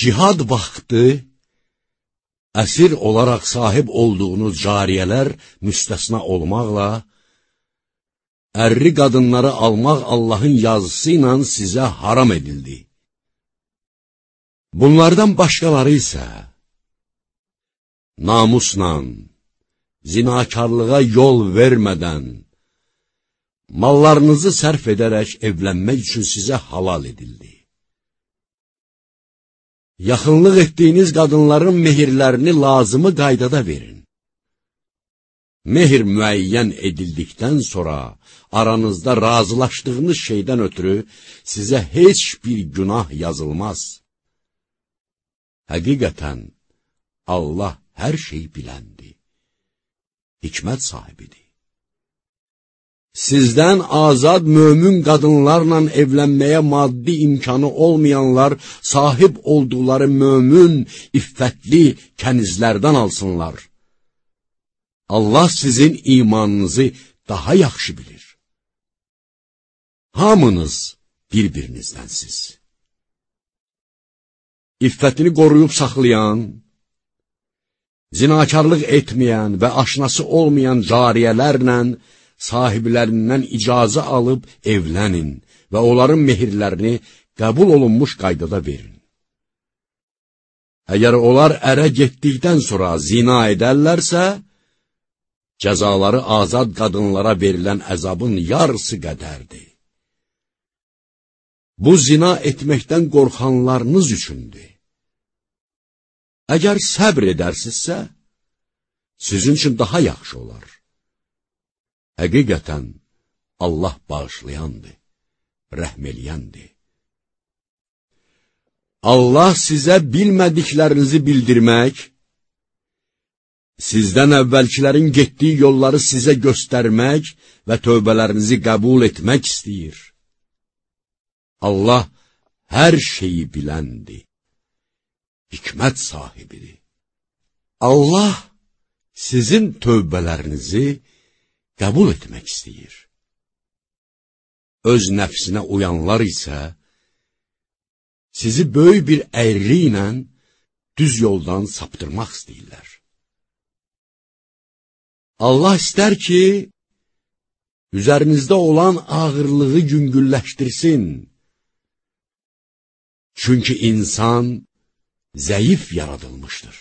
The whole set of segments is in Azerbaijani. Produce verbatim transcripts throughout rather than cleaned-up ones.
cihad vaxtı əsir olaraq sahib olduğunuz cariyələr müstəsna olmaqla, ərri qadınları almaq Allahın yazısı ilə sizə haram edildi. Bunlardan başqaları isə namusla, zinakarlığa yol vermədən, mallarınızı sərf edərək evlənmək üçün sizə halal edildi. Yaxınlıq etdiyiniz qadınların mehirlərini lazımı qaydada verin. Mehir müəyyən edildikdən sonra aranızda razılaşdığınız şeydən ötürü sizə heç bir günah yazılmaz. Həqiqətən, Allah hər şeyi biləndir, hikmət sahibidir. Sizdən azad mömin qadınlarla evlənməyə maddi imkanı olmayanlar sahib olduqları mömin, iffətli kənizlərdən alsınlar. Allah sizin imanınızı daha yaxşı bilir. Hamınız bir-birinizdənsiz. İffətini qoruyub saxlayan, zinakarlıq etməyən və aşnası olmayan cariyələrlə sahiblərindən icazə alıb evlənin və onların mehirlərini qəbul olunmuş qaydada verin. Əgər onlar ərə getdikdən sonra zina edərlərsə, cəzaları azad qadınlara verilən əzabın yarısı qədərdir. Bu zina etməkdən qorxanlarınız üçündür. Əgər səbr edərsinizsə, sizin üçün daha yaxşı olar. Həqiqətən, Allah bağışlayandır, rəhm eləyəndir. Allah sizə bilmədiklərinizi bildirmək, sizdən əvvəlkilərin getdiyi yolları sizə göstərmək və tövbələrinizi qəbul etmək istəyir. Allah hər şeyi biləndir, hikmət sahibidir. Allah sizin tövbələrinizi qəbul etmək istəyir. Öz nəfsinə uyanlar isə, sizi böyük bir əyri ilə düz yoldan saptırmaq istəyirlər. Allah istər ki, üzərinizdə olan ağırlığı yüngülləşdirsin. Çünki insan zəif yaradılmışdır.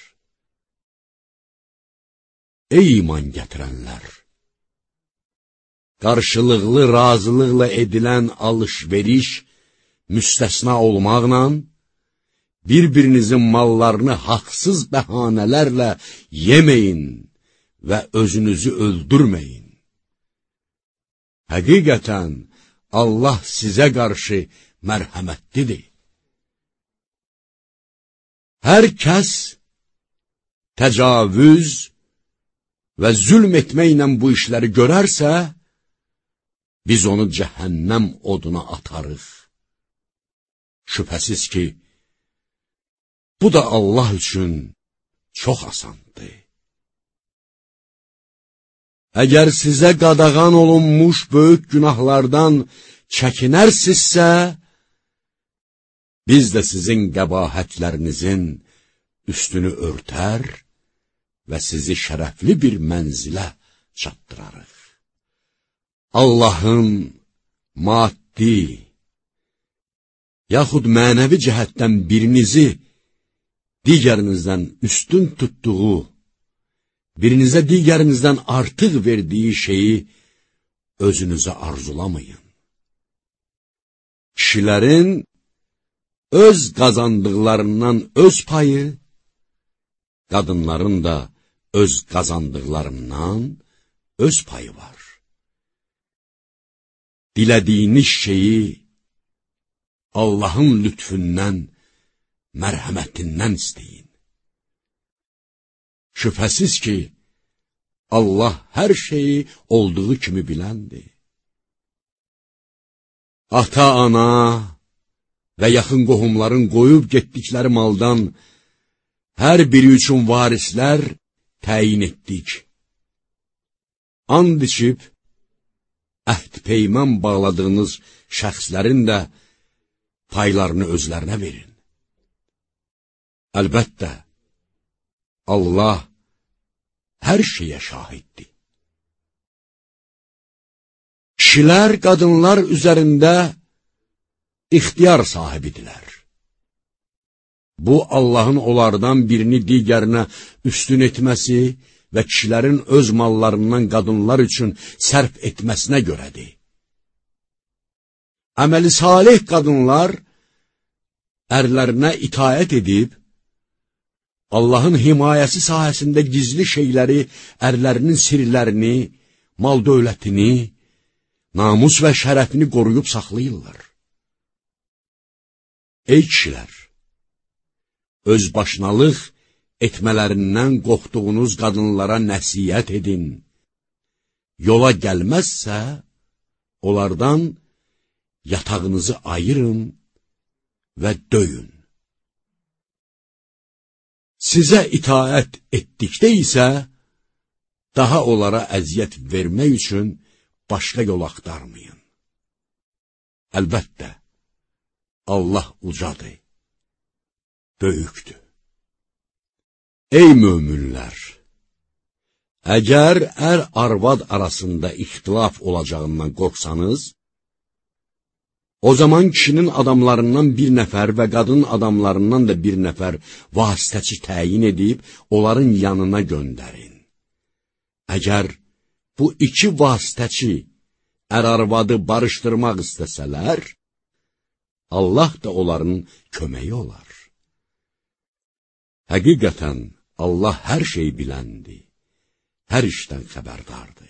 Ey iman gətirənlər! Qarşılıqlı razılıqla edilən alış-veriş müstəsna olmaqla, bir-birinizin mallarını haqsız bəhanələrlə yeməyin və özünüzü öldürməyin. Həqiqətən, Allah sizə qarşı mərhəmətlidir. Hər kəs təcavüz və zülm etməklə bu işləri görərsə, biz onu cəhənnəm oduna atarıq. Şübhəsiz ki, bu da Allah üçün çox asandır. Əgər sizə qadağan olunmuş böyük günahlardan çəkinərsinizsə, biz də sizin qəbahətlərinizin üstünü örtər və sizi şərəfli bir mənzilə çatdırarıq. Allahın maddi, yaxud mənəvi cəhətdən birinizi digərinizdən üstün tutduğu, birinizə digərinizdən artıq verdiyi şeyi özünüzə arzulamayın. Kişilərin öz qazandıqlarından öz payı, qadınların da öz qazandıqlarından öz payı var. Dilədiyiniz şeyi Allahın lütfündən, mərhəmətindən istəyin. Şübhəsiz ki, Allah hər şeyi olduğu kimi biləndir. Ata, ana və yaxın qohumların qoyub getdikləri maldan hər biri üçün varislər təyin etdik. And içib, əhd peymən bağladığınız şəxslərin də paylarını özlərinə verin. Əlbəttə, Allah hər şeyə şahiddir. Kişilər, qadınlar üzərində ixtiyar sahibidirlər. Bu, Allahın onlardan birini digərinə üstün etməsi və kişilərin öz mallarından qadınlar üçün sərf etməsinə görədir. Əməli salih qadınlar ərlərinə itaət edib, Allahın himayəsi sahəsində gizli şeyləri, ərlərinin sirlərini, mal dövlətini, namus və şərəfini qoruyub saxlayırlar. Ey kişilər! Özbaşınalıq etmələrindən qorxduğunuz qadınlara nəsiyyət edin. Yola gəlməzsə, onlardan yatağınızı ayırın və döyün. Sizə itaət etdikdə isə, daha onlara əziyyət vermək üçün başqa yol axtarmayın. Əlbəttə, Allah ucadır, böyükdür. Ey möminlər! Əgər ər-arvad arasında ixtilaf olacağından qorxsanız, o zaman kişinin adamlarından bir nəfər və qadın adamlarından da bir nəfər vasitəçi təyin edib, onların yanına göndərin. Əgər bu iki vasitəçi ər-arvadı barışdırmaq istəsələr, Allah da onların köməyi olar. Həqiqətən, Allah hər şey biləndir, hər işdən xəbərdardır.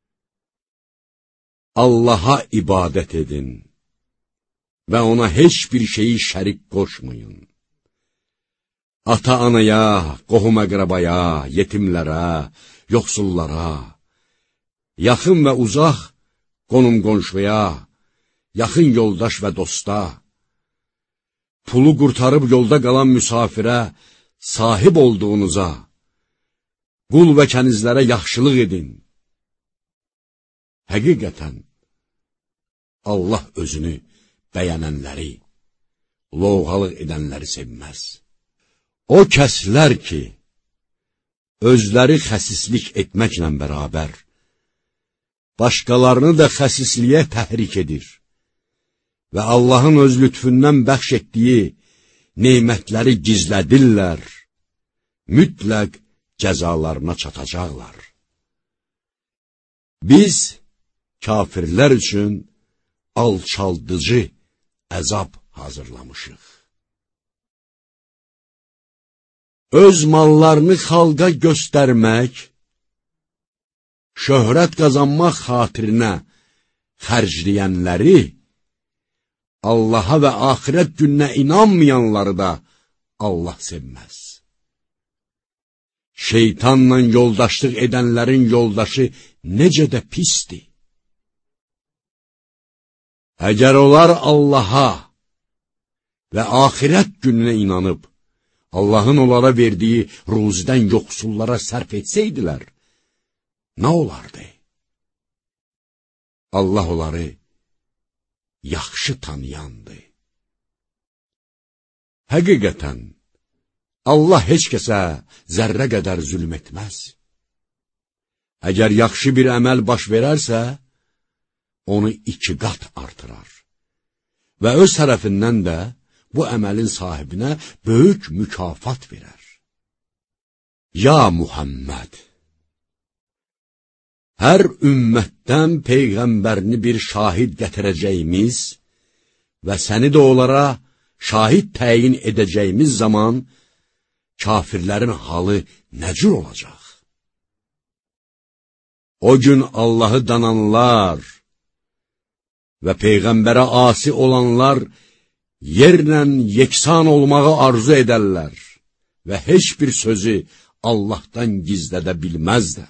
Allaha ibadət edin və ona heç bir şeyi şərik qoşmayın. Ata-anaya, qohum-əqrabaya, yetimlərə, yoxsullara, yaxın və uzaq qonum-qonşuya, yaxın yoldaş və dosta, pulu qurtarıb yolda qalan müsafirə, sahib olduğunuza, qul və kənizlərə yaxşılıq edin. Həqiqətən, Allah özünü bəyənənləri, lovğalıq edənləri sevməz. O kəslər ki, özləri xəsislik etməklə bərabər, başqalarını da xəsisliyə təhrik edir və Allahın öz lütfündən bəxş etdiyi neymətləri gizlədirlər, mütləq cəzalarına çatacaqlar. Biz kafirlər üçün alçaldıcı əzab hazırlamışıq. Öz mallarını xalqa göstərmək, şöhrət qazanmaq xatirinə xərcləyənləri, Allaha və axirət gününə inanmayanları da Allah sevməz. Şeytanla yoldaşlıq edənlərin yoldaşı necə də pisdir. Əgər onlar Allaha və axirət gününə inanıb, Allahın onlara verdiyi ruzidən yoxsullara sərf etsəydilər, nə olardı? Allah onları yaxşı tanıyandı. Həqiqətən, Allah heç kəsə zərrə qədər zülm etməz. Əgər yaxşı bir əməl baş verərsə, onu iki qat artırar və öz tərəfindən də bu əməlin sahibinə böyük mükafat verər. Ya Muhammed! Hər ümmətdən peyğəmbərini bir şahid gətirəcəyimiz və səni də onlara şahid təyin edəcəyimiz zaman kafirlərin halı nə cür olacaq? O gün Allahı dananlar və peyğəmbərə asi olanlar yerlə yeksan olmağı arzu edərlər və heç bir sözü Allahdan gizlədə bilməzlər.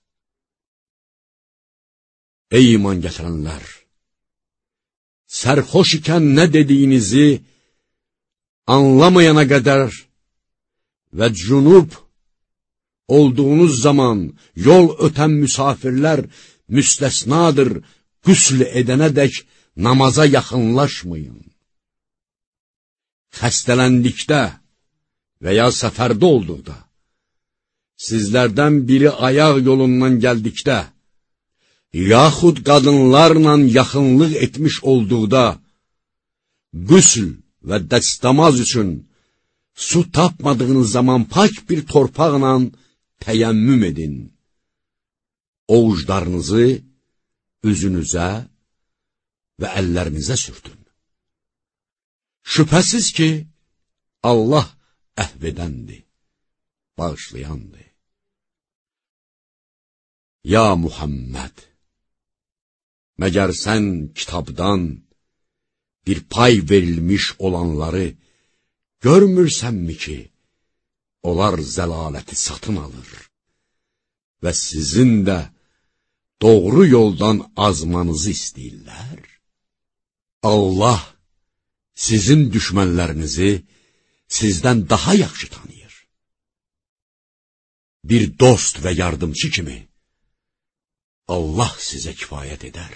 Ey iman gətirənlər! Sərxoş ikən nə dediyinizi anlamayana qədər və cünub olduğunuz zaman yol ötən müsafirlər müstəsnadır, qüsl edənədək namaza yaxınlaşmayın. Xəstələndikdə və ya səfərdə olduqda, sizlərdən biri ayaq yolundan gəldikdə, yaxud qadınlarla yaxınlıq etmiş olduqda, qüsl və dəstəmaz üçün su tapmadığınız zaman pak bir torpaqla təyəmmüm edin. Ovuclarınızı üzünüzə və əllərinizə sürtün. Şübhəsiz ki, Allah əhv edəndir, bağışlayandır. Ya Muhammed, məgər sən kitabdan bir pay verilmiş olanları görmürsənmi ki, onlar zəlaləti satın alır və sizin də doğru yoldan azmanızı istəyirlər? Allah sizin düşmənlərinizi sizdən daha yaxşı tanıyır. Bir dost və yardımcı kimi Allah sizə kifayət edər.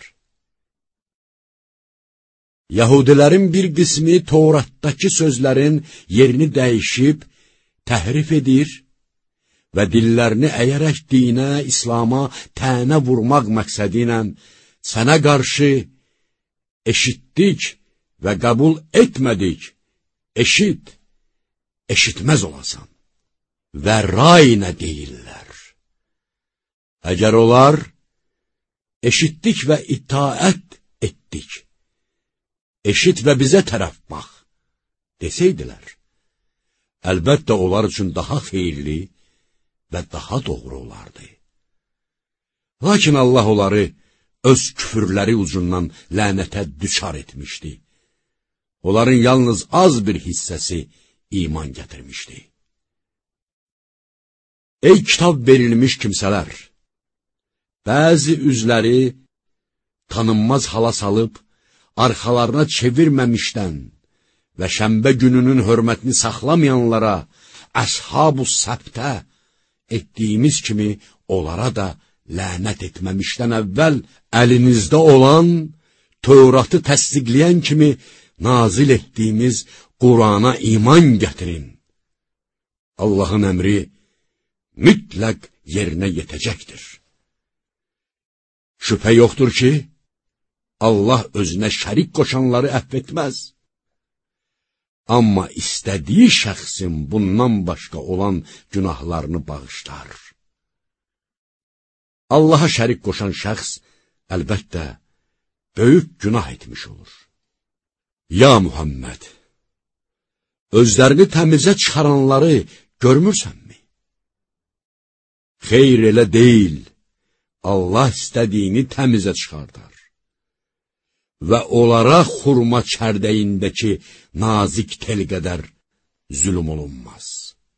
Yahudilərin bir qismi Tövratdakı sözlərin yerini dəyişib, təhrif edir və dillərini əyərək dinə, İslama tənə vurmaq məqsədi ilə sənə qarşı eşitdik və qəbul etmədik, eşit, eşitməz olasan və rayinə deyirlər. Əgər onlar eşitdik və itaət etdik, eşit və bizə tərəf bax, desəydilər, əlbəttə onlar üçün daha xeyirli və daha doğru olardı. Lakin Allah onları öz küfürləri ucundan lənətə düçar etmişdi. Onların yalnız az bir hissəsi iman gətirmişdi. Ey kitab verilmiş kimsələr! Bəzi üzləri tanınmaz hala salıb, arxalarına çevirməmişdən və şənbə gününün hörmətini saxlamayanlara, əshab-ı səbtə etdiyimiz kimi onlara da lənət etməmişdən əvvəl əlinizdə olan, Tövratı təsdiqləyən kimi nazil etdiyimiz Qurana iman gətirin. Allahın əmri mütləq yerinə yetəcəkdir. Şübhə yoxdur ki, Allah özünə şərik qoşanları əhv etməz. Amma istədiyi şəxsin bundan başqa olan günahlarını bağışlar. Allaha şərik qoşan şəxs əlbəttə böyük günah etmiş olur. Ya Muhammed, özlərini təmizə çıxaranları görmürsənmi? Xeyr, elə deyil. Allah istədiyini təmizə çıxardar və onlara xurma çərdəyindəki nazik tel qədər zülm olunmaz.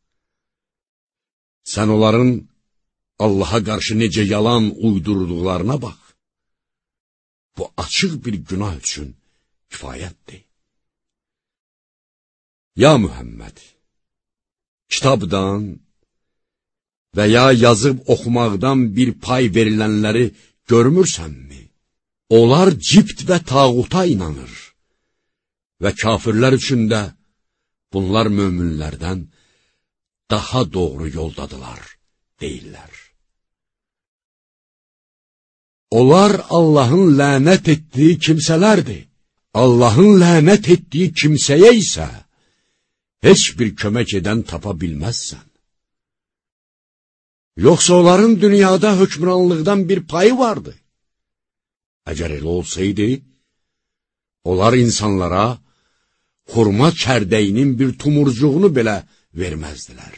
Sən onların Allaha qarşı necə yalan uydurduqlarına bax. Bu açıq bir günah üçün kifayətdir. Ya Muhammed, kitabdan və ya yazıb oxumaqdan bir pay verilənləri görmürsənmi? Onlar cibt və tağuta inanır və kafirlər üçün də bunlar möminlərdən daha doğru yoldadılar, deyirlər. Onlar Allahın lənət etdiyi kimsələrdir. Allahın lənət etdiyi kimsəyə isə heç bir kömək edən tapa bilməzsən. Yoxsa onların dünyada hökmranlıqdan bir payı vardı. Əgər elə olsaydı, onlar insanlara xurma çərdəyinin bir tumurcuğunu belə verməzdilər.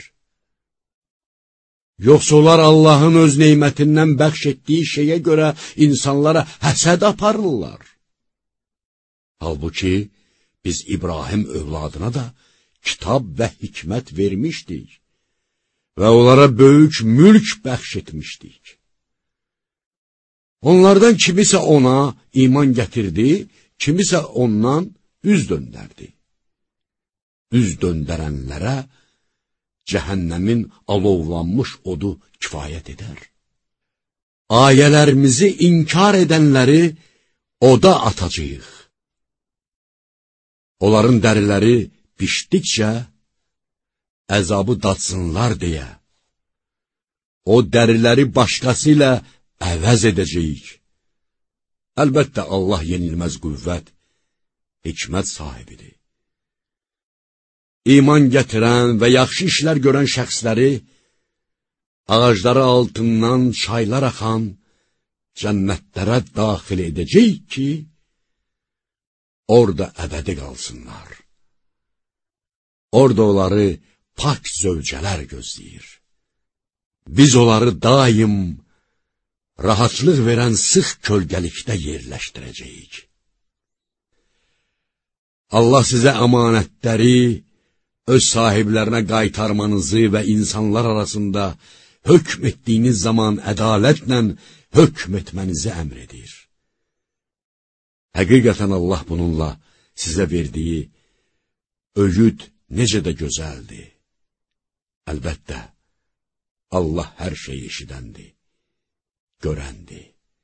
Yoxsa onlar Allahın öz neymətindən bəxş etdiyi şeyə görə insanlara həsəd aparırlar. Halbuki, biz İbrahim övladına da kitab və hikmət vermişdik və onlara böyük mülk bəxş etmişdik. Onlardan kimisə ona iman gətirdi, kimisə ondan üz döndərdi. Üz döndərənlərə cəhənnəmin alovlanmış odu kifayət edər. Ayələrimizi inkar edənləri oda atacağıq. Onların dəriləri pişdikcə əzabı dadsınlar deyə. O dəriləri başqası ilə əvəz edəcəyik. Əlbəttə, Allah yenilməz qüvvət, hikmət sahibidir. İman gətirən və yaxşı işlər görən şəxsləri ağacları altından çaylar axan cənnətlərə daxil edəcək ki, orada əbədi qalsınlar. Orada onları pak zövcələr gözləyir. Biz onları daim rahatlıq verən sıx kölgəlikdə yerləşdirəcəyik. Allah sizə əmanətləri öz sahiblərinə qaytarmanızı və insanlar arasında hökm etdiyiniz zaman ədalətlə hökm etmənizi əmr edir. Həqiqətən Allah bununla sizə verdiyi öyüd necə də gözəldir. Əlbəttə, Allah hər şeyi eşidəndir, görəndir.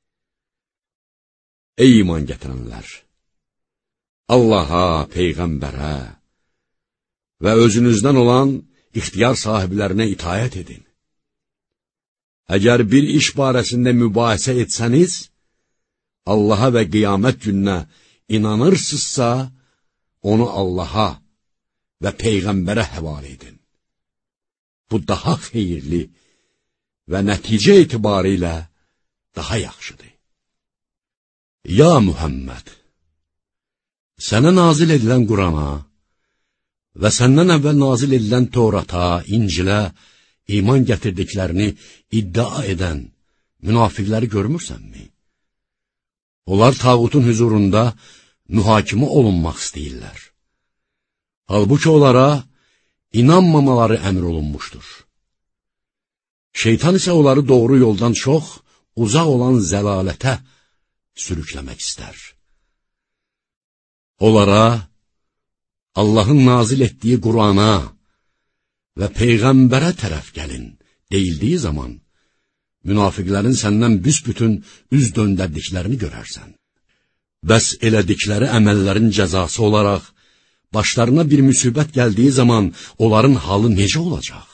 Ey iman gətirənlər! Allaha, Peyğəmbərə və özünüzdən olan ixtiyar sahiblərinə itayət edin. Əgər bir iş barəsində mübahisə etsəniz, Allaha və qiyamət gününə inanırsınızsa, onu Allaha və Peyğəmbərə həvalə edin. Bu daha xeyirli və nəticə etibarı ilə daha yaxşıdır. Ya Muhammed! Sənə nazil edilən Qurana və səndən əvvəl nazil edilən Torata, İncilə iman gətirdiklərini iddia edən münafiqləri görmürsənmi? Onlar tağutun hüzurunda mühakimə olunmaq istəyirlər. Halbuki onlara inanmamaları əmr olunmuşdur. Şeytan isə onları doğru yoldan çox uzaq olan zəlalətə sürükləmək istər. Onlara Allahın nazil etdiyi Qurana və Peyğəmbərə tərəf gəlin deyildiyi zaman, münafiqlərin səndən büsbütün üz döndərdiklərini görərsən. Bəs elədikləri əməllərin cəzası olaraq, başlarına bir müsibət gəldiyi zaman onların halı necə olacaq?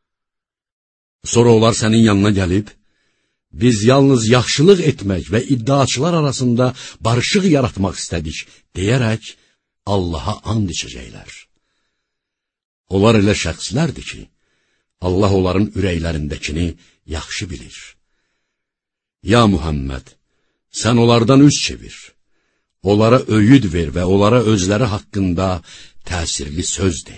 Sonra onlar sənin yanına gəlib, biz yalnız yaxşılıq etmək və iddiaçılar arasında barışıq yaratmaq istədik, deyərək Allaha and içəcəklər. Onlar elə şəxslərdir ki, Allah onların ürəklərindəkini yaxşı bilir. Ya Muhammed, sən onlardan üz çevir, onlara öyüd ver və onlara özləri haqqında təsirli söz de.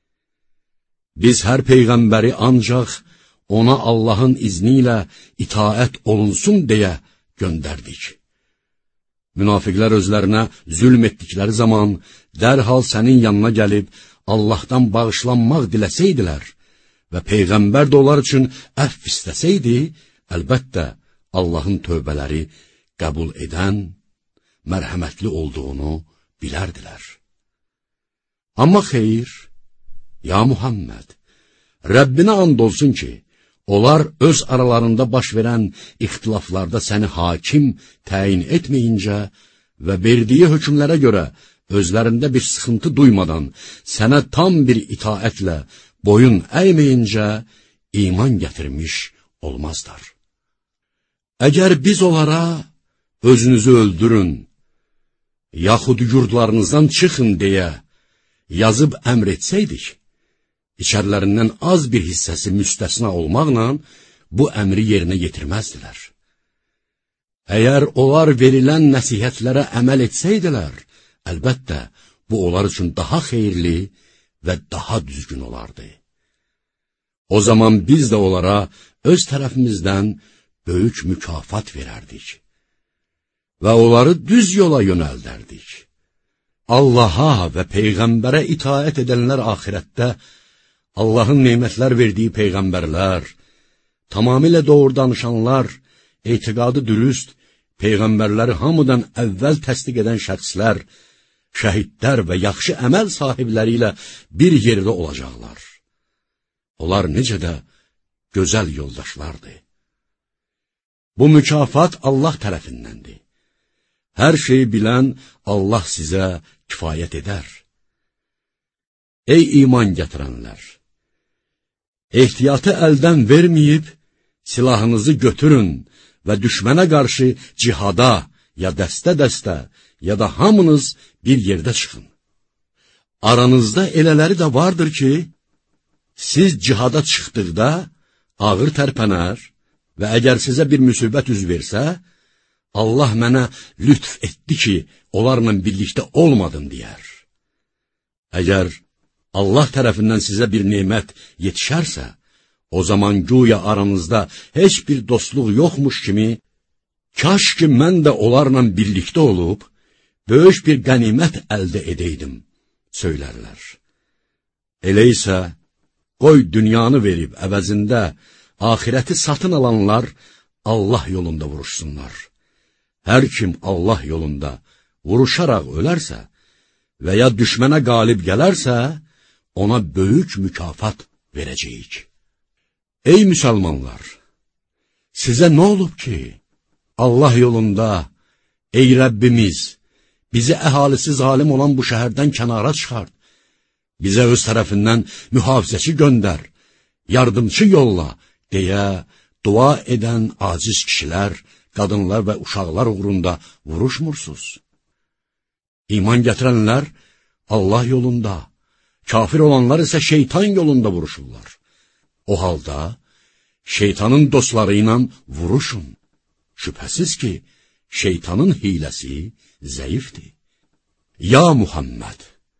Biz hər peyğəmbəri ancaq ona Allahın izni ilə itaət olunsun deyə göndərdik. Münafiqlər özlərinə zülm etdikləri zaman dərhal sənin yanına gəlib Allahdan bağışlanmaq diləsəydilər və Peyğəmbər də onlar üçün əfv istəsəydi, əlbəttə Allahın tövbələri qəbul edən, mərhəmətli olduğunu bilərdilər. Amma xeyr, ya Muhammed, Rəbbinə and olsun ki, onlar öz aralarında baş verən ixtilaflarda səni hakim təyin etməyincə və verdiyi hökmlərə görə özlərində bir sıxıntı duymadan sənə tam bir itaətlə boyun əyməyincə iman gətirmiş olmazlar. Əgər biz onlara özünüzü öldürün, yaxud yurdlarınızdan çıxın deyə yazıb əmr etsəydik, İçərilərindən az bir hissəsi müstəsna olmaqla bu əmri yerinə yetirməzdilər. Əgər onlar verilən nəsihətlərə əməl etsəydilər, əlbəttə bu onlar üçün daha xeyirli və daha düzgün olardı. O zaman biz də onlara öz tərəfimizdən böyük mükafat verərdik və onları düz yola yönəldərdik. Allaha və Peyğəmbərə itaət edənlər axirətdə Allahın nemətlər verdiyi peyğəmbərlər, tamamilə doğru danışanlar, etiqadı dürüst, peyğəmbərləri hamıdan əvvəl təsdiq edən şəxslər, şəhidlər və yaxşı əməl sahibləri ilə bir yerdə olacaqlar. Onlar necə də gözəl yoldaşlardır. Bu mükafat Allah tərəfindəndir. Hər şeyi bilən Allah sizə kifayət edər. Ey iman gətirənlər! ehtiyatı əldən verməyib, silahınızı götürün və düşmənə qarşı cihada, ya dəstə-dəstə, ya da hamınız bir yerdə çıxın. Aranızda elələri də vardır ki, siz cihada çıxdıqda ağır tərpənər və əgər sizə bir müsibət üz versə, Allah mənə lütf etdi ki, onlarla birlikdə olmadım deyər. Əgər Allah tərəfindən sizə bir nemət yetişərsə, o zaman güya aranızda heç bir dostluq yoxmuş kimi, kaş ki mən də onlarla birlikdə olub, böyük bir qənimət əldə edəydim, söylərlər. Elə isə, qoy dünyanı verib əvəzində axirəti satın alanlar Allah yolunda vuruşsunlar. Hər kim Allah yolunda vuruşaraq ölərsə və ya düşmənə qalib gələrsə, ona böyük mükafat verəcəyik. Ey müsəlmanlar! Sizə nə olub ki, Allah yolunda, ey Rəbbimiz, bizi əhalisi zalim olan bu şəhərdən kənara çıxart, bizə öz tərəfindən mühafizəçi göndər, yardımçı yolla, deyə dua edən aciz kişilər, qadınlar və uşaqlar uğrunda vuruşmursuz. İman gətirənlər Allah yolunda, kafir olanlar isə şeytan yolunda vuruşurlar. O halda şeytanın dostları ilə vuruşun. Şübhəsiz ki, şeytanın hiləsi zəifdir. Ya Muhammed!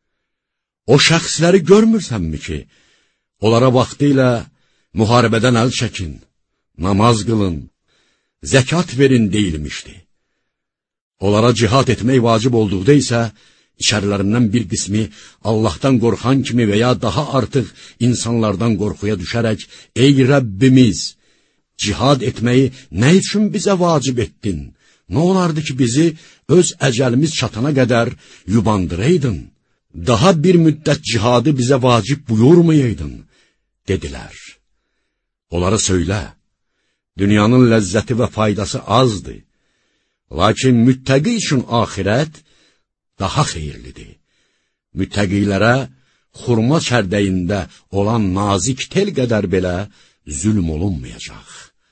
O şəxsləri görmürsənmi ki, onlara vaxtı ilə müharibədən əl çəkin, namaz qılın, zəkat verin deyilmişdi. Onlara cihad etmək vacib olduqda isə, içərilərindən bir qismi Allahdan qorxan kimi və ya daha artıq insanlardan qorxuya düşərək, ey Rəbbimiz, cihad etməyi nə üçün bizə vacib etdin? Nə olardı ki, bizi öz əcəlimiz çatana qədər yubandıraydın? Daha bir müddət cihadı bizə vacib buyurmayaydın, dedilər. Onlara söylə, dünyanın ləzzəti və faydası azdır. Lakin müttəqi üçün axirət daha xeyirlidir. Müttəqilərə xurma çərdəyində olan nazik tel qədər belə zülm olunmayacaq.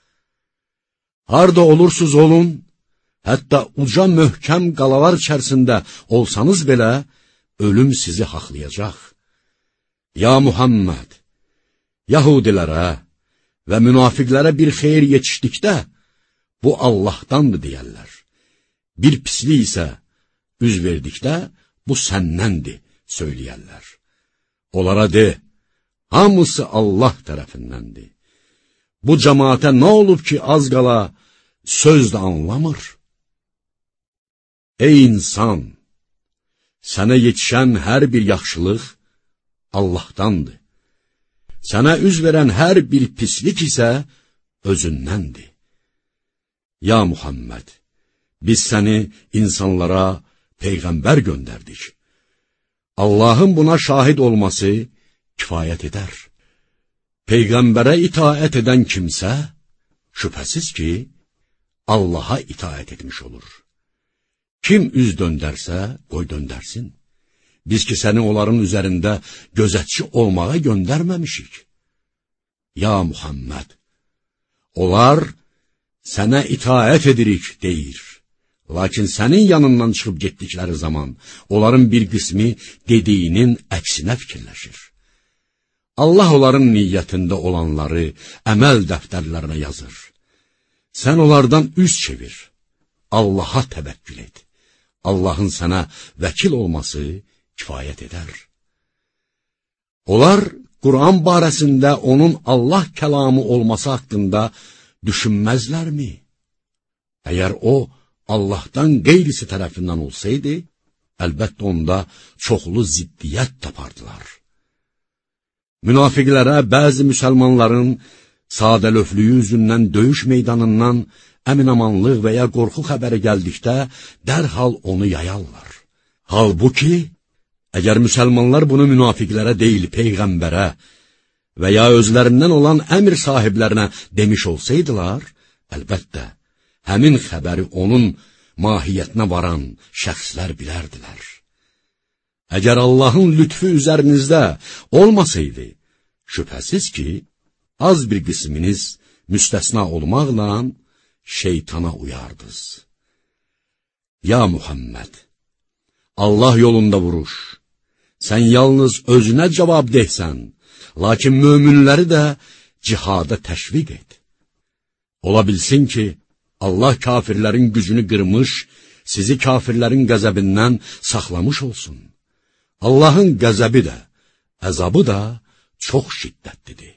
Harda olursuz olun, hətta uca möhkəm qalalar içərisində olsanız belə, ölüm sizi haqlayacaq. Ya Muhammed, Yahudilərə və münafiqlərə bir xeyir yetişdikdə, bu Allahdandır deyərlər. Bir pislik isə üz verdikdə, bu səndəndir, söyləyərlər. Onlara de, hamısı Allah tərəfindəndir. Bu cəmaətə nə olub ki, az qala söz də anlamır? Ey insan! Sənə yetişən hər bir yaxşılıq Allahdandır. Sənə üz verən hər bir pislik isə özündəndir. Ya Muhammed! Biz səni insanlara peyğəmbər göndərdik. Allahın buna şahid olması kifayət edər. Peyğəmbərə itaət edən kimsə, şübhəsiz ki, Allaha itaət etmiş olur. Kim üz döndərsə, qoy döndərsin. Biz ki, səni onların üzərində gözətçi olmağa göndərməmişik. Ya Muhammed! Onlar sənə itaət edirik, deyir. Lakin sənin yanından çıxıb getdikləri zaman, onların bir qismi dediyinin əksinə fikirləşir. Allah onların niyyətində olanları əməl dəftərlərinə yazır. Sən onlardan üz çevir, Allaha təvəkkül et. Allahın sənə vəkil olması kifayət edər. Onlar Quran barəsində onun Allah kəlamı olması haqqında düşünməzlərmi? Əgər o, Allahdan qeyrisi tərəfindən olsaydı, əlbəttə onda çoxlu ziddiyyət tapardılar. Münafiqlərə bəzi müsəlmanların sadəlöflüyü üzündən döyüş meydanından əminamanlıq və ya qorxu xəbəri gəldikdə dərhal onu yayarlar. Halbuki, əgər müsəlmanlar bunu münafiqlərə deyil, peyğəmbərə və ya özlərindən olan əmr sahiblərinə demiş olsaydılar, əlbəttə, həmin xəbəri onun mahiyyətinə varan şəxslər bilərdilər. Əgər Allahın lütfü üzərinizdə olmasaydı, şübhəsiz ki, az bir qisminiz müstəsna olmaqla şeytana uyardınız. Ya Muhammed, Allah yolunda vuruş. Sən yalnız özünə cavab deysən, lakin möminləri də cihada təşviq et. Ola bilsin ki, Allah kafirlərin gücünü qırmış, sizi kafirlərin qəzəbindən saxlamış olsun. Allahın qəzəbi də, əzabı da çox şiddətlidir.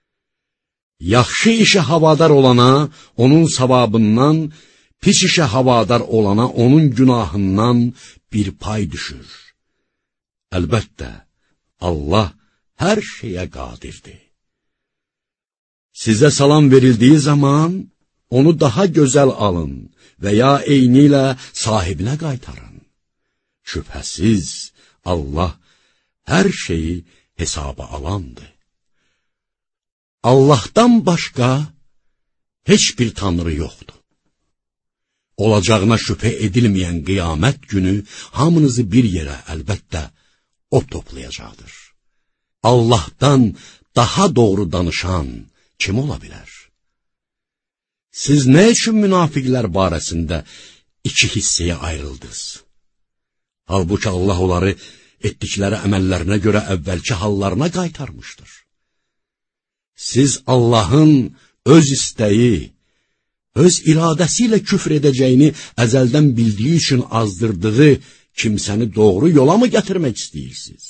Yaxşı işə havadar olana onun savabından, pis işə havadar olana onun günahından bir pay düşür. Əlbəttə, Allah hər şeyə qadirdir. Sizə salam verildiyi zaman, onu daha gözəl alın və ya eyni ilə sahibinə qaytarın. Şübhəsiz, Allah hər şeyi hesaba alandır. Allahdan başqa heç bir tanrı yoxdur. Olacağına şübhə edilməyən qiyamət günü hamınızı bir yerə əlbəttə o toplayacaqdır. Allahdan daha doğru danışan kim ola bilər? Siz nə üçün münafiqlər barəsində iki hissəyə ayrıldınız? Halbuki Allah onları etdikləri əməllərinə görə əvvəlki hallarına qaytarmışdır. Siz Allahın öz istəyi, öz iradəsi ilə küfr edəcəyini əzəldən bildiyi üçün azdırdığı kimsəni doğru yola mı gətirmək istəyirsiniz?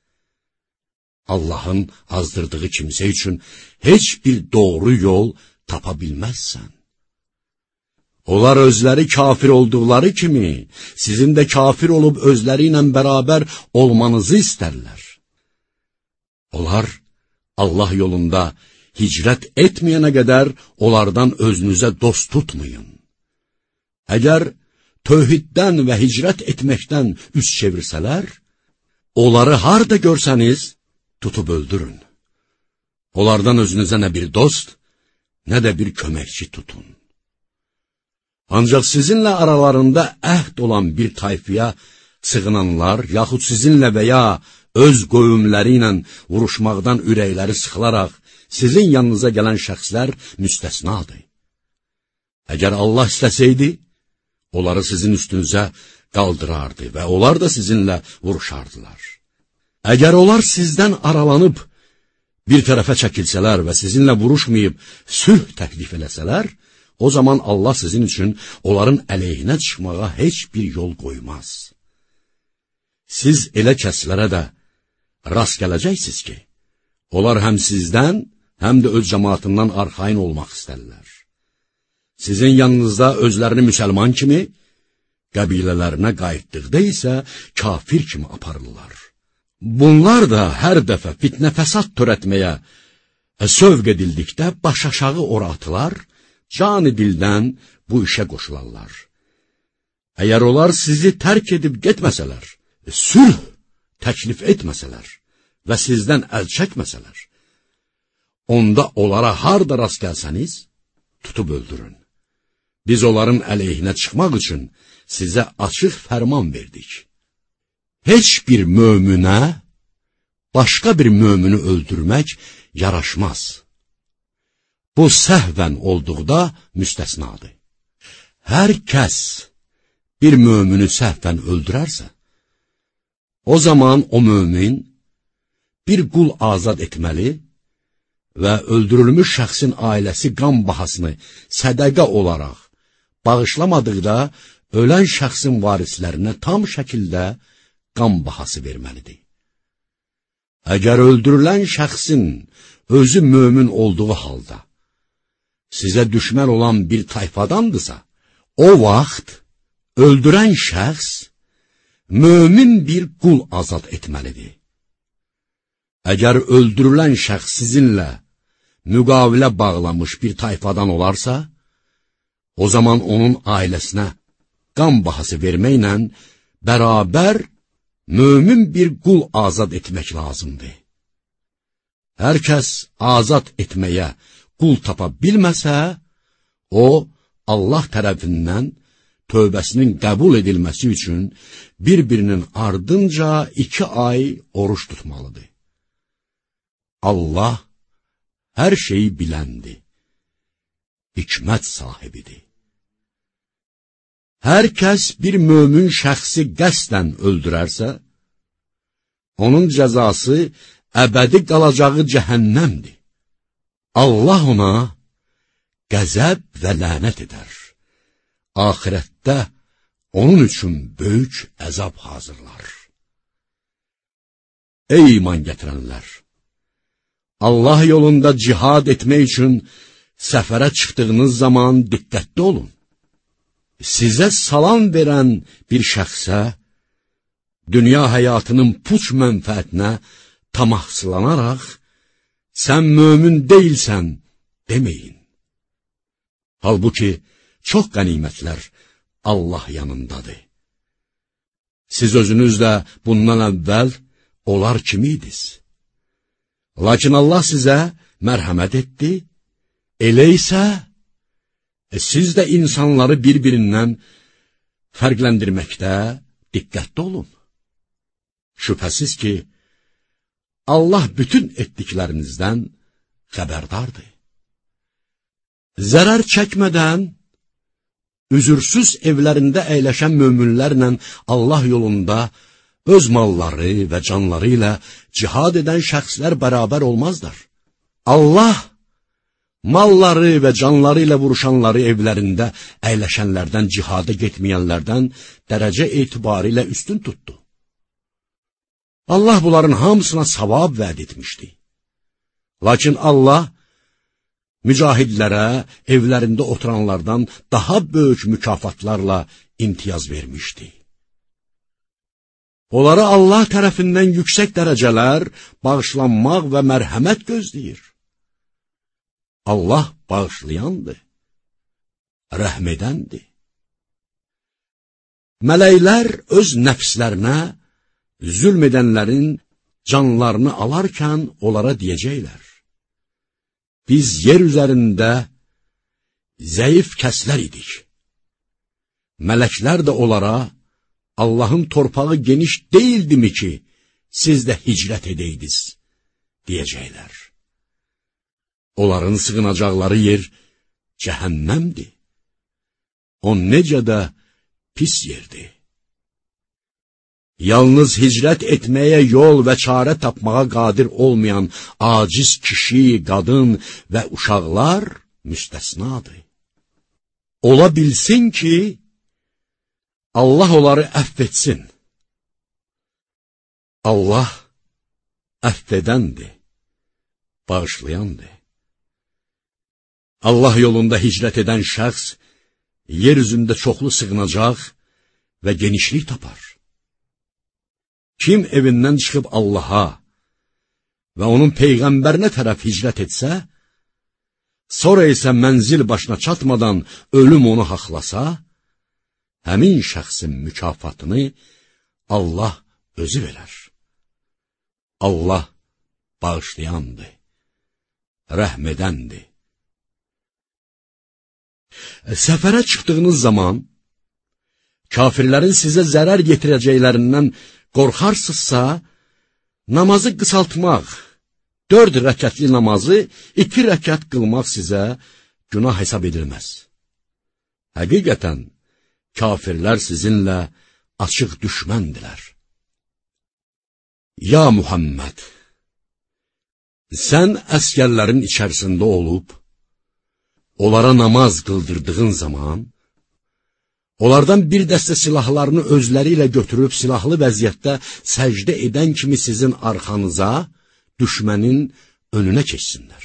Allahın azdırdığı kimsə üçün heç bir doğru yol tapa bilməzsən. Onlar özləri kafir olduqları kimi, sizin də kafir olub özləri ilə bərabər olmanızı istərlər. Onlar Allah yolunda hicrət etməyənə qədər onlardan özünüzə dost tutmayın. Əgər tövhiddən və hicrət etməkdən üz çevirsələr, onları harda görsəniz, tutub öldürün. Onlardan özünüzə nə bir dost, nə də bir köməkçi tutun. Ancaq sizinlə aralarında əhd olan bir tayfaya sığınanlar, yaxud sizinlə və ya öz qoyumları ilə vuruşmaqdan ürəkləri sıxılaraq, sizin yanınıza gələn şəxslər müstəsnadır. Əgər Allah istəsəydi, onları sizin üstünüzə qaldırardı və onlar da sizinlə vuruşardılar. Əgər onlar sizdən aralanıb, bir tərəfə çəkilsələr və sizinlə vuruşmayıb sülh təklif eləsələr, o zaman Allah sizin üçün onların əleyhinə çıxmağa heç bir yol qoymaz. Siz elə kəslərə də rast gələcəksiniz ki, onlar həm sizdən, həm də öz cəmaatından arxayın olmaq istərlər. Sizin yanınızda özlərini müsəlman kimi, qəbilələrinə qayıtdıqda isə kafir kimi aparırlar. Bunlar da hər dəfə fitnə fəsad törətməyə sövq edildikdə baş aşağı ora atılar, canı dildən bu işə qoşularlar. Əgər onlar sizi tərk edib getməsələr, sülh təklif etməsələr və sizdən əl çəkməsələr, onda onlara harda rast gəlsəniz, tutub öldürün. Biz onların əleyhinə çıxmaq üçün sizə açıq fərman verdik. Heç bir möminə başqa bir mömini öldürmək yaraşmaz. Bu səhvən olduqda müstəsnadır. Hər kəs bir mömini səhvən öldürərsə, o zaman o mömin bir qul azad etməli və öldürülmüş şəxsin ailəsi qan bahasını sədəqə olaraq bağışlamadıqda ölən şəxsin varislərinə tam şəkildə qan bahası verməlidir. Əgər öldürülən şəxsin özü mömin olduğu halda sizə düşmən olan bir tayfadandırsa, o vaxt öldürən şəxs mömin bir qul azad etməlidir. Əgər öldürülən şəxs sizinlə müqavilə bağlamış bir tayfadan olarsa, o zaman onun ailəsinə qan bahası verməklə bərabər mömin bir qul azad etmək lazımdır. Hər kəs azad etməyə qul tapa bilməsə, o, Allah tərəfindən tövbəsinin qəbul edilməsi üçün bir-birinin ardınca iki ay oruç tutmalıdır. Allah hər şeyi biləndir, hikmət sahibidir. Hər kəs bir mömin şəxsi qəsdən öldürərsə, onun cəzası əbədi qalacağı cəhənnəmdir. Allah ona qəzəb və lənət edər. Axirətdə onun üçün böyük əzab hazırlar. Ey iman gətirənlər! Allah yolunda cihad etmək üçün səfərə çıxdığınız zaman diqqətli olun. Sizə salam verən bir şəxsə, dünya həyatının puç mənfəətinə tamahsılanaraq, sən mömin deyilsən deməyin. Halbuki, çox qənimətlər Allah yanındadır. Siz özünüz də bundan əvvəl onlar kimi idiniz. Lakin Allah sizə mərhəmət etdi, elə isə e, siz də insanları bir-birindən fərqləndirməkdə diqqətli olun. Şübhəsiz ki, Allah bütün etdiklərinizdən xəbərdardır. Zərər çəkmədən, üzürsüz evlərində əyləşən möminlərlə Allah yolunda öz malları və canları ilə cihad edən şəxslər bərabər olmazlar. Allah malları və canları ilə vuruşanları evlərində əyləşənlərdən, cihada getməyənlərdən dərəcə etibarilə üstün tutdu. Allah bunların hamısına savab vəd etmişdi. Lakin Allah mücahidlərə evlərində oturanlardan daha böyük mükafatlarla imtiyaz vermişdi. Onlara Allah tərəfindən yüksək dərəcələr, bağışlanmaq və mərhəmət gözləyir. Allah bağışlayandır, rəhm edəndir. Mələklər öz nəfslərinə zülm edənlərin canlarını alarkən onlara deyəcəklər: biz yer üzərində zəif kəslər idik. Mələklər də onlara, Allahın torpağı geniş deyildimi ki, siz də hicrət edəydiniz, deyəcəklər. Onların sığınacaqları yer cəhənnəmdir. O necə də pis yerdir. Yalnız hicrət etməyə yol və çarə tapmağa qadir olmayan aciz kişi, qadın və uşaqlar müstəsnadır. Ola bilsin ki, Allah onları əfv etsin. Allah əfv edəndir, bağışlayandır. Allah yolunda hicrət edən şəxs, yer üzündə çoxlu sığınacaq və genişlik tapar. Kim evindən çıxıb Allaha və onun Peyğəmbərinə tərəf hicrət etsə, sonra isə mənzil başına çatmadan ölüm onu haqlasa, həmin şəxsin mükafatını Allah özü verər. Allah bağışlayandır, rəhm edəndir. Səfərə çıxdığınız zaman, kafirlərin sizə zərər yetirəcəklərindən qorxarsızsa, namazı qısaltmaq, dörd rəkətli namazı iki rəkət qılmaq sizə günah hesab edilməz. Həqiqətən, kafirlər sizinlə açıq düşməndilər. Ya Muhammed, sən əskərlərin içərisində olub, onlara namaz qıldırdığın zaman, onlardan bir dəstə silahlarını özləri ilə götürüb silahlı vəziyyətdə səcdə edən kimi sizin arxanıza, düşmənin önünə keçsinlər.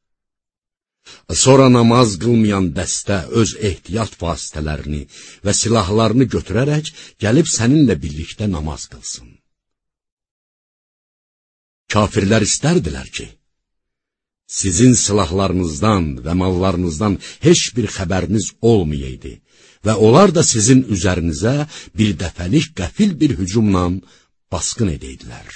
Sonra namaz qılmayan dəstə öz ehtiyat vasitələrini və silahlarını götürərək gəlib səninlə birlikdə namaz qılsın. Kafirlər istərdilər ki, sizin silahlarınızdan və mallarınızdan heç bir xəbəriniz olmayaydı və onlar da sizin üzərinizə bir dəfəlik qəfil bir hücumla basqın edeydilər.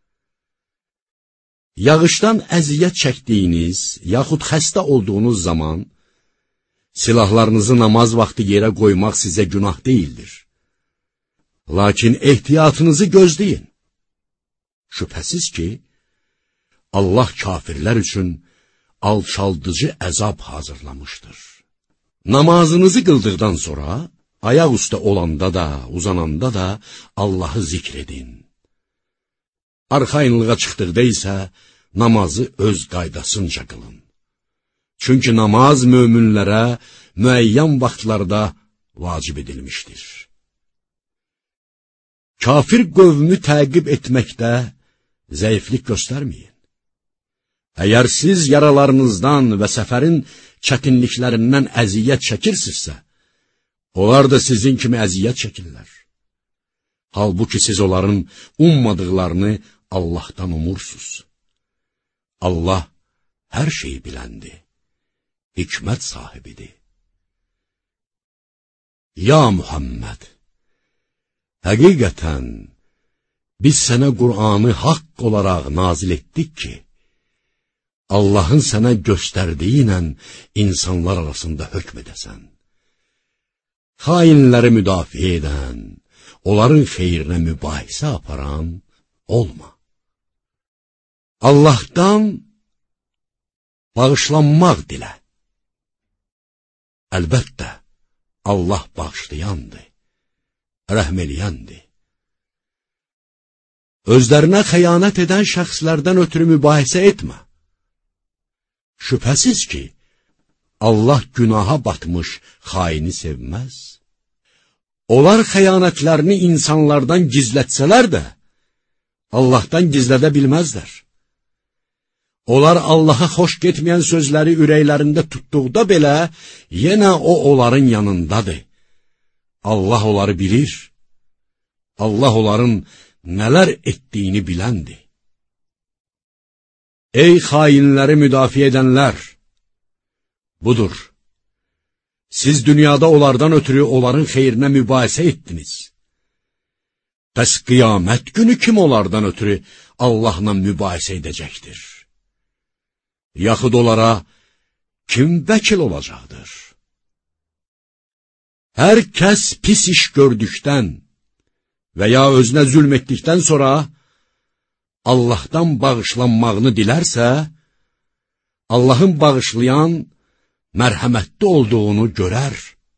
Yağışdan əziyyət çəkdiyiniz, yaxud xəstə olduğunuz zaman, silahlarınızı namaz vaxtı yerə qoymaq sizə günah deyildir. Lakin ehtiyatınızı gözləyin. Şübhəsiz ki, Allah kafirlər üçün alçaldıcı əzab hazırlamışdır. Namazınızı qıldıqdan sonra, ayaq üstə olanda da, uzananda da Allahı zikr edin. Arxayınlığa çıxdıqda isə namazı öz qaydasınca qılın. Çünki namaz möminlərə müəyyən vaxtlarda vacib edilmişdir. Kafir qövmü təqib etməkdə zəiflik göstərməyin. Əgər siz yaralarınızdan və səfərin çətinliklərindən əziyyət çəkirsinizsə, onlar da sizin kimi əziyyət çəkirlər. Halbuki siz onların ummadıqlarını Allahdan umursunuz. Allah hər şeyi biləndir, hikmət sahibidir. Ya Muhammed, həqiqətən biz sənə Qur'anı haqq olaraq nazil etdik ki, Allahın sənə göstərdiyi ilə insanlar arasında hökm edəsən. Xainləri müdafiə edən, onların xeyrinə mübahisə aparan olma. Allahdan bağışlanmaq dilə. Əlbəttə, Allah bağışlayandır, rəhm eləyəndir. Özlərinə xəyanət edən şəxslərdən ötürü mübahisə etmə. Şübhəsiz ki, Allah günaha batmış xaini sevməz. Onlar xəyanətlərini insanlardan gizlətsələr də, Allahdan gizlədə bilməzlər. Onlar Allaha xoş getməyən sözləri ürəklərində tutduqda belə, yenə o onların yanındadır. Allah onları bilir. Allah onların nələr etdiyini biləndir. Ey xainləri müdafiə edənlər! Budur, siz dünyada onlardan ötürü onların xeyrinə mübahisə etdiniz. Bəs qiyamət günü kim onlardan ötürü Allahla mübahisə edəcəkdir? Yaxud onlara kim vəkil olacaqdır? Hər kəs pis iş gördükdən və ya özünə zülm etdikdən sonra Allahdan bağışlanmağını dilərsə, Allahın bağışlayan, mərhəmətli olduğunu görər.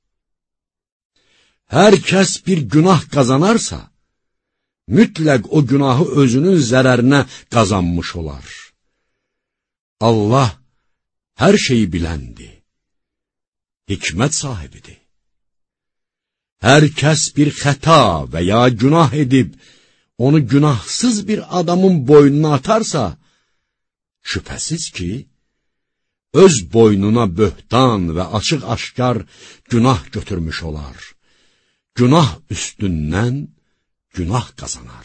Hər kəs bir günah qazanarsa, mütləq o günahı özünün zərərinə qazanmış olar. Allah hər şeyi biləndir, hikmət sahibidir. Hər kəs bir xəta və ya günah edib, onu günahsız bir adamın boynuna atarsa, şübhəsiz ki, öz boynuna böhtan və açıq-aşkar günah götürmüş olar. Günah üstündən günah qazanar.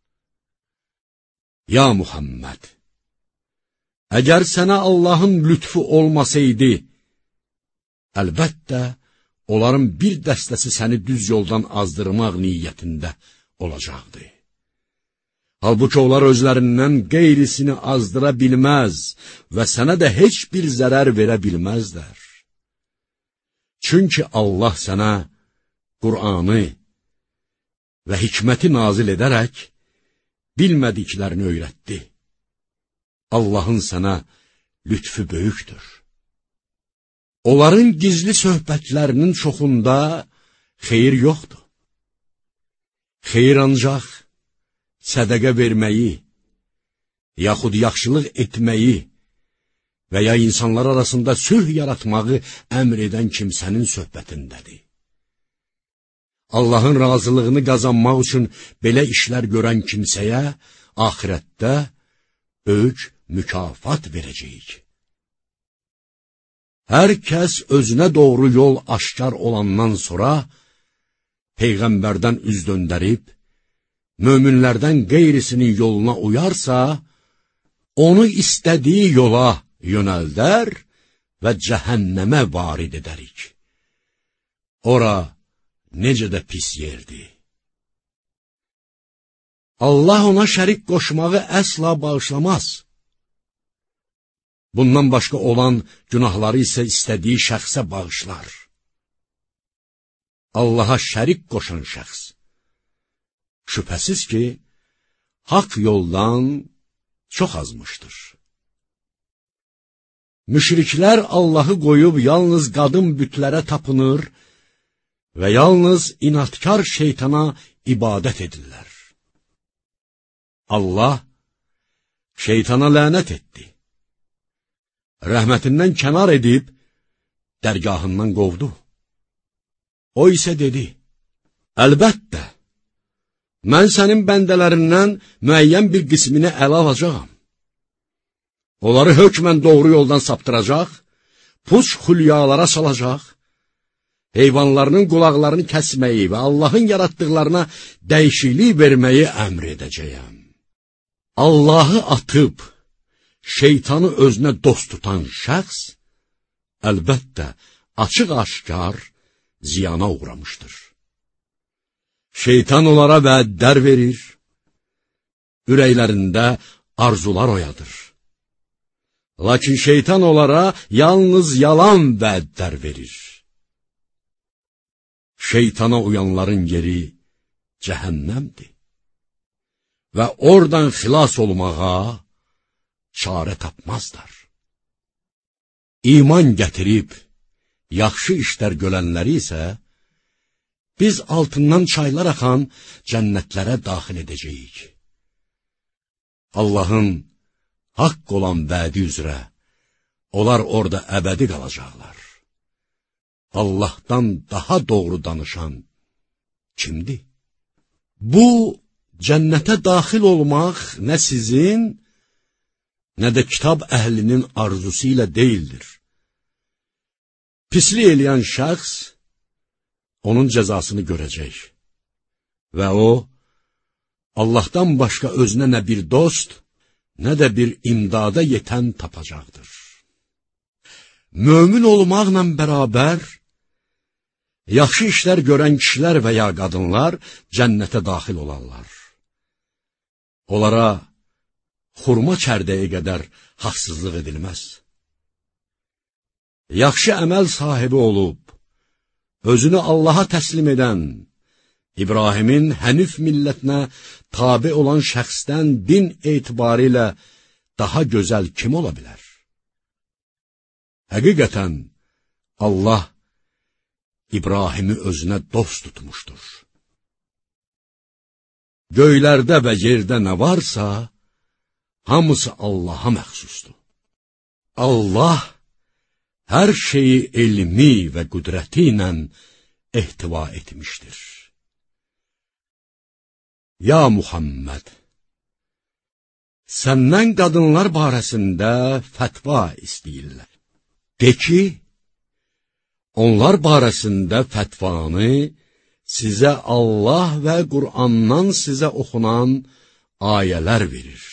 Ya Muhammed, əgər sənə Allahın lütfu olmasaydı, əlbəttə, onların bir dəstəsi səni düz yoldan azdırmaq niyyətində olacaqdı. Halbuki onlar özlərindən qeyrisini azdıra bilməz və sənə də heç bir zərər verə bilməzlər. Çünki Allah sənə Qur'anı və hikməti nazil edərək bilmədiklərini öyrətdi. Allahın sənə lütfü böyükdür. Onların gizli söhbətlərinin çoxunda xeyir yoxdur. Xeyir ancaq sədəqə verməyi, yaxud yaxşılıq etməyi və ya insanlar arasında sülh yaratmağı əmr edən kimsənin söhbətindədir. Allahın razılığını qazanmaq üçün belə işlər görən kimsəyə axirətdə böyük mükafat verəcəyik. Hər kəs özünə doğru yol aşkar olandan sonra Peyğəmbərdən üz döndərib, möminlərdən qeyrisinin yoluna uyarsa, onu istədiyi yola yönəldər və cəhənnəmə varid edərik. Ora necə də pis yerdir. Allah ona şərik qoşmağı əsla bağışlamaz. Bundan başqa olan günahları isə istədiyi şəxsə bağışlar. Allaha şərik qoşan şəxs, şübhəsiz ki, haqq yoldan çox azmışdır. Müşriklər Allahı qoyub yalnız qadın bütlərə tapınır və yalnız inatkar şeytana ibadət edirlər. Allah şeytana lənət etdi. Rəhmətindən kənar edib, dərgahından qovdu. O isə dedi, əlbəttə, mən sənin bəndələrindən müəyyən bir qismini ələ alacağam. Onları hökmən doğru yoldan saptıracaq, puç xülyalara salacaq, heyvanlarının qulaqlarını kəsməyi və Allahın yaratdıqlarına dəyişiklik verməyi əmr edəcəyəm. Allahı atıb, şeytanı özünə dost tutan şəxs, əlbəttə, açıq-aşkar ziyana uğramışdır. Şeytan onlara vədlər verir, ürəklərində arzular oyadır. Lakin şeytan onlara yalnız yalan vədlər verir. Şeytana uyanların yeri cəhənnəmdir və oradan xilas olmağa çarə tapmazlar. İman gətirib, yaxşı işlər görənləri isə, biz altından çaylar axan cənnətlərə daxil edəcəyik. Allahın haqq olan vədi üzrə, onlar orada əbədi qalacaqlar. Allahdan daha doğru danışan kimdir? Bu, cənnətə daxil olmaq nə sizin, nə də kitab əhlinin arzusu ilə deyildir. Pislik eləyən şəxs, onun cəzasını görəcək. Və o, Allahdan başqa özünə nə bir dost, nə də bir imdada yetən tapacaqdır. Mömin olmaqla bərabər, yaxşı işlər görən kişilər və ya qadınlar cənnətə daxil olarlar. Onlara xurma çərdəyi qədər haqsızlıq edilməz. Yaxşı əməl sahibi olub, özünü Allaha təslim edən, İbrahimin hənif millətinə tabi olan şəxsdən din etibarilə daha gözəl kim ola bilər? Həqiqətən, Allah İbrahimi özünə dost tutmuşdur. Göylərdə və yerdə nə varsa, hamısı Allaha məxsusdur. Allah hər şeyi elmi və qüdrəti ilə ehtiva etmişdir. Ya Muhammed, səndən qadınlar barəsində fətva istəyirlər. De ki, onlar barəsində fətvanı sizə Allah və Qur'andan sizə oxunan ayələr verir.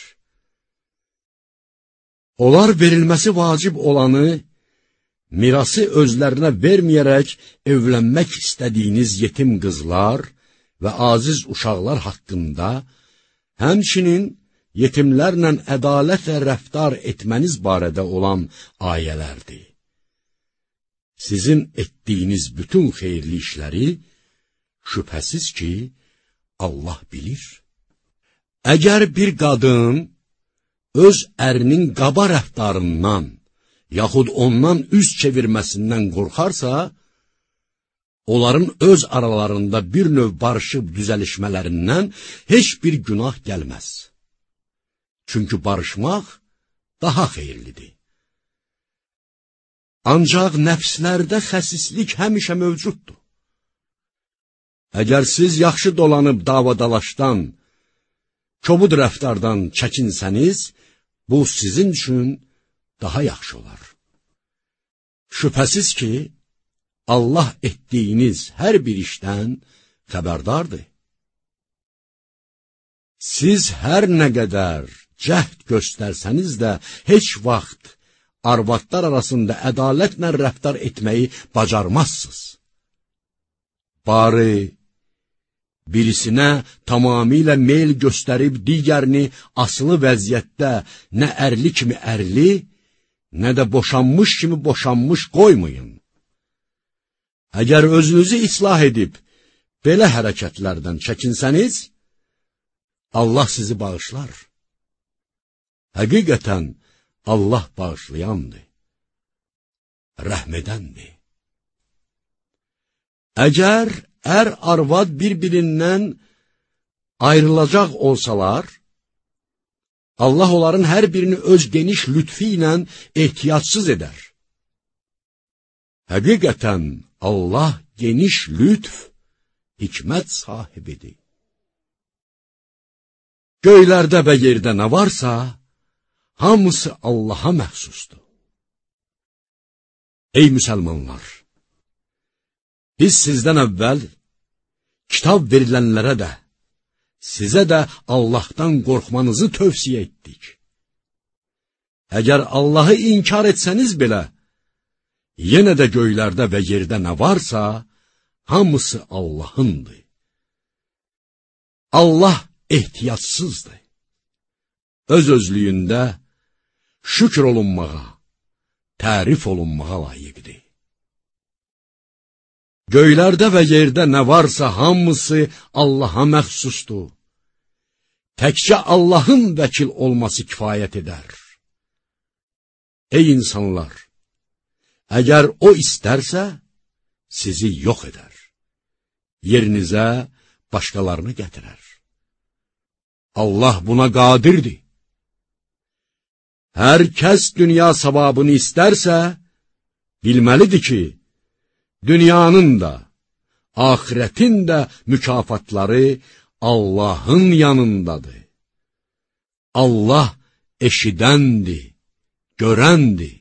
Onlar verilməsi vacib olanı, mirası özlərinə verməyərək evlənmək istədiyiniz yetim qızlar və aziz uşaqlar haqqında, həmçinin yetimlərlə ədalətlə rəftar etməniz barədə olan ayələrdir. Sizin etdiyiniz bütün xeyirli işləri, şübhəsiz ki, Allah bilir. Əgər bir qadın öz ərinin qaba rəftarından, yaxud ondan üz çevirməsindən qorxarsa, onların öz aralarında bir növ barışıb düzəlişmələrindən heç bir günah gəlməz. Çünki barışmaq daha xeyirlidir. Ancaq nəfslərdə xəsislik həmişə mövcuddur. Əgər siz yaxşı dolanıb davadalaşdan, kobud rəftardan çəkinsəniz, bu sizin üçün daha yaxşı olar. Şübhəsiz ki, Allah etdiyiniz hər bir işdən xəbərdardır. Siz hər nə qədər cəhd göstərsəniz də, heç vaxt arvadlar arasında ədalətlə rəftar etməyi bacarmazsınız. Bari birisinə tamamilə meyl göstərib digərini asılı vəziyyətdə nə ərli kimi ərli, nə də boşanmış kimi boşanmış qoymayın. Əgər özünüzü islah edib, belə hərəkətlərdən çəkinsəniz, Allah sizi bağışlar. Həqiqətən, Allah bağışlayandır, rəhm edəndir. Əgər ər arvad bir-birindən ayrılacaq olsalar, Allah onların hər birini öz geniş lütfi ilə ehtiyatsız edər. Həqiqətən Allah geniş lütf, hikmət sahibidir. Göylərdə və yerdə nə varsa, hamısı Allaha məxsusdur. Ey müsəlmanlar! Biz sizdən əvvəl kitab verilənlərə də, sizə də Allahdan qorxmanızı tövsiyə etdik. Əgər Allahı inkar etsəniz belə, yenə də göylərdə və yerdə nə varsa, hamısı Allahındır. Allah ehtiyatsızdır. Öz-özlüyündə şükür olunmağa, tərif olunmağa layiqdir. Göylərdə və yerdə nə varsa hamısı Allaha məxsusdur. Təkcə Allahın vəkil olması kifayət edər. Ey insanlar! Əgər O istərsə, sizi yox edər. Yerinizə başqalarını gətirər. Allah buna qadirdir. Hər kəs dünya savabını istərsə, bilməlidir ki, dünyanın da, axirətin də mükafatları Allahın yanındadır. Allah eşidəndir, görəndir.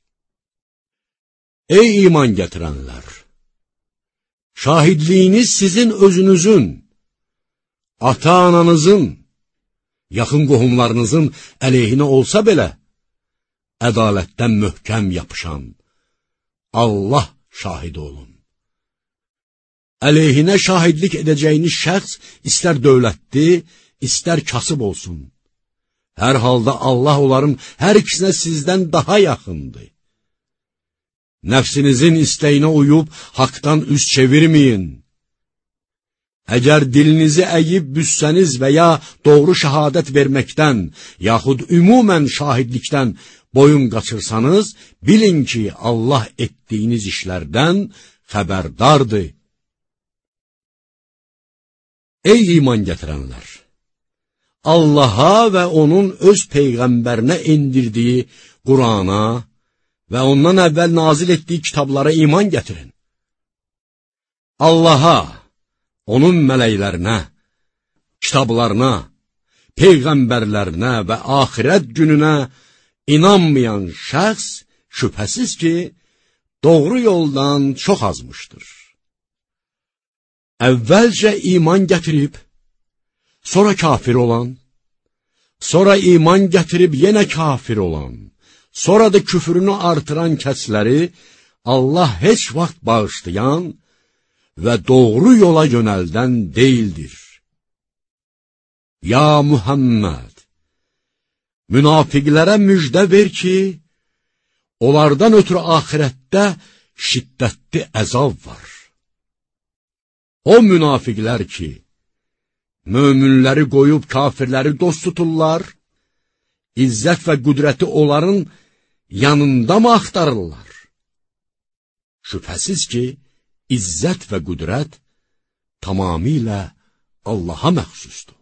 Ey iman gətirənlər! Şahidliyiniz sizin özünüzün, ata-ananızın, yaxın qohumlarınızın əleyhinə olsa belə, ədalətdən möhkəm yapışan Allah şahid olun. Əleyhinə şahidlik edəcəyiniz şəxs istər dövlətli, istər kasıb olsun. Hər halda Allah onların hər ikisinə sizdən daha yaxındır. Nəfsinizin istəyinə uyub haqdan üz çevirməyin. Əgər dilinizi əyib büssəniz və ya doğru şəhadət verməkdən, yaxud ümumən şahidlikdən boyun qaçırsanız, bilin ki, Allah etdiyiniz işlərdən xəbərdardır. Ey iman gətirənlər! Allaha və onun öz Peyğəmbərinə indirdiyi Qurana və ondan əvvəl nazil etdiyi kitablara iman gətirin. Allaha, onun mələklərinə, kitablarına, peyğəmbərlərinə və axirət gününə inanmayan şəxs şübhəsiz ki, doğru yoldan çox azmışdır. Əvvəlcə iman gətirib, sonra kafir olan, sonra iman gətirib yenə kafir olan, sonra da küfrünü artıran kəsləri Allah heç vaxt bağışlayan və doğru yola yönəldən deyildir. Ya Muhammed, münafiqlərə müjdə ver ki, onlardan ötürü axirətdə şiddətli əzab var. O münafiqlər ki, möminləri qoyub kafirləri dost tuturlar, izzət və qüdrəti onların yanında mı axtarırlar? Şübhəsiz ki, izzət və qüdrət tamamilə Allaha məxsusdur.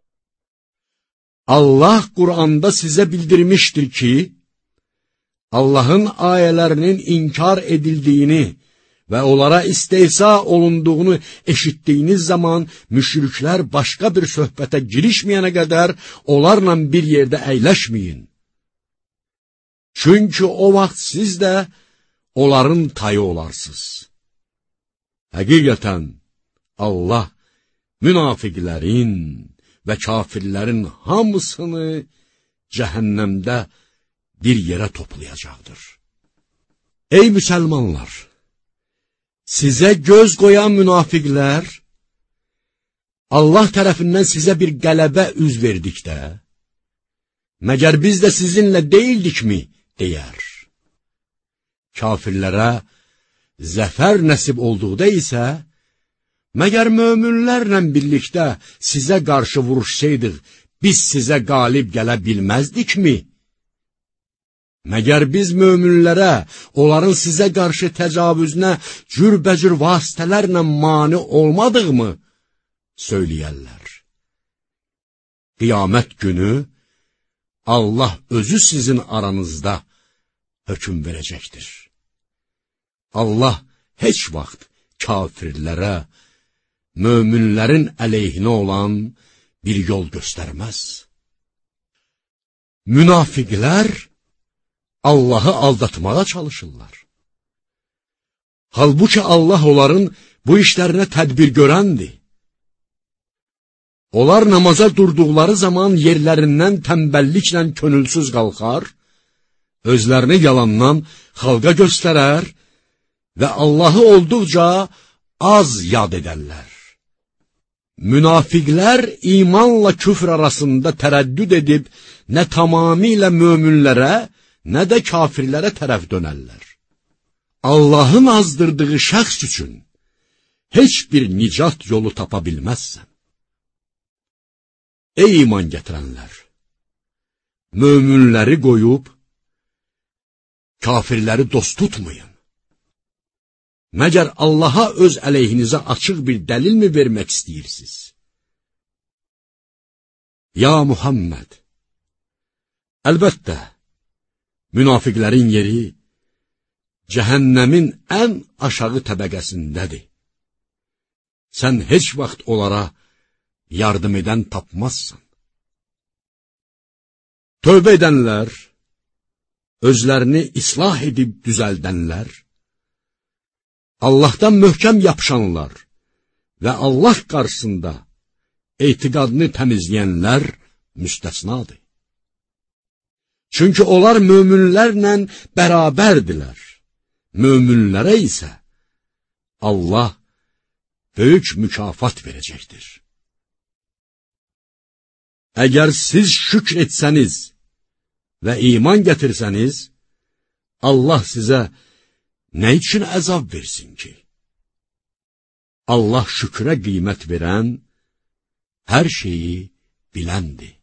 Allah Quranda sizə bildirmişdir ki, Allahın ayələrinin inkar edildiyini və onlara istehza olunduğunu eşitdiyiniz zaman müşriklər başqa bir söhbətə girişməyənə qədər onlarla bir yerdə əyləşməyin. Çünki o vaxt siz də onların tayı olarsınız. Həqiqətən Allah münafiqlərin və kafirlərin hamısını cəhənnəmdə bir yerə toplayacaqdır. Ey müsəlmanlar! Sizə göz qoyan münafiqlər, Allah tərəfindən sizə bir qələbə üz verdikdə, məgər biz də sizinlə deyildikmi, deyər. Kafirlərə zəfər nəsib olduqda isə, məgər möminlərlə birlikdə sizə qarşı vuruşsaydıq, biz sizə qalib gələ bilməzdikmi? Məgər biz möminlərə, onların sizə qarşı təcavüzünə cürbəcür vasitələrlə mane olmadığımı söyləyərlər. Qiyamət günü Allah özü sizin aranızda hökm verəcəkdir. Allah heç vaxt kafirlərə, möminlərin əleyhinə olan bir yol göstərməz. Münafiqlər Allahı aldatmağa çalışırlar. Halbuki Allah onların bu işlərinə tədbir görəndir. Onlar namaza durduqları zaman yerlərindən tənbəlliklə könülsüz qalxar, özlərini yalandan xalqa göstərər və Allahı olduqca az yad edərlər. Münafiqlər imanla küfr arasında tərəddüd edib, nə tamamilə möminlərə, nə də kafirlərə tərəf dönərlər. Allahın azdırdığı şəxs üçün heç bir nicat yolu tapa bilməzsən. Ey iman gətirənlər! Möminləri qoyub, kafirləri dost tutmayın. Məgər Allaha öz əleyhinizə açıq bir dəlilmi vermək istəyirsiniz? Ya Muhammed! Əlbəttə, münafiqlərin yeri cəhənnəmin ən aşağı təbəqəsindədir. Sən heç vaxt onlara yardım edən tapmazsan. Tövbə edənlər, özlərini islah edib düzəldənlər, Allahdan möhkəm yapışanlar və Allah qarşısında etiqadını təmizləyənlər müstəsnadır. Çünki onlar möminlərlə bərabərdirlər. Möminlərə isə Allah böyük mükafat verəcəkdir. Əgər siz şükr etsəniz və iman gətirsəniz, Allah sizə nə üçün əzab versin ki? Allah şükrə qiymət verən, hər şeyi biləndir.